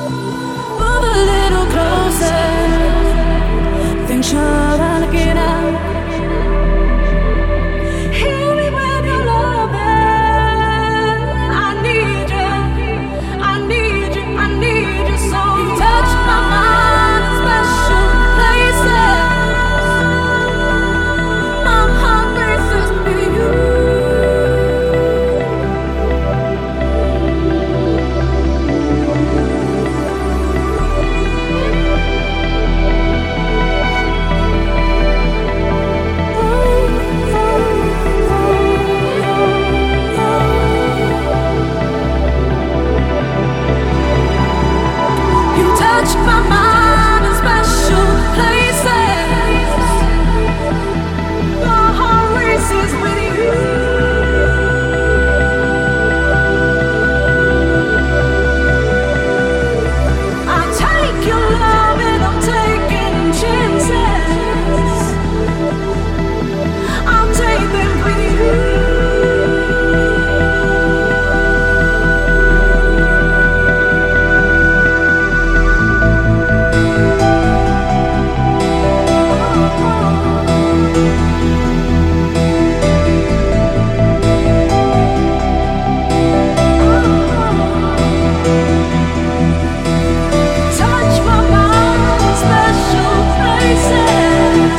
Move a little closer. Things you're looking out. Heal me with your loving. I need you. I need you. I need you so. You touch my mind in special places. My heart races with you. Touch my mind in special places. My heart races with you. I take your love and I'm taking chances. I'll take them with you. Touch my mind in special places.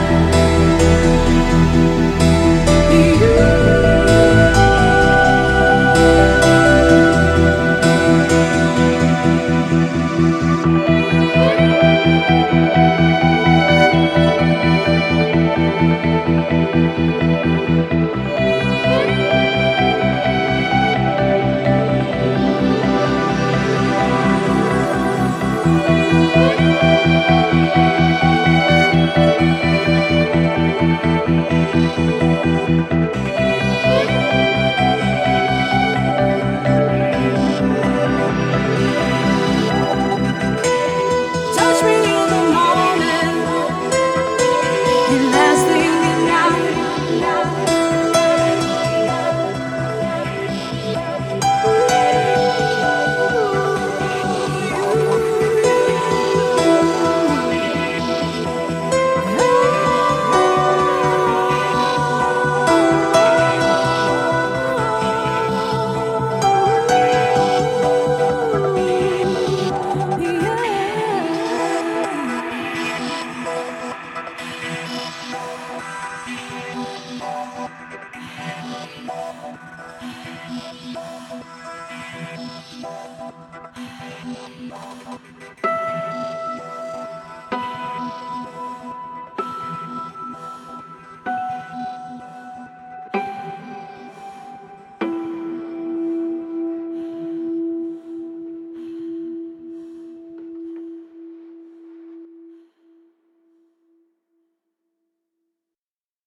Touch me in the morning and last thing at night.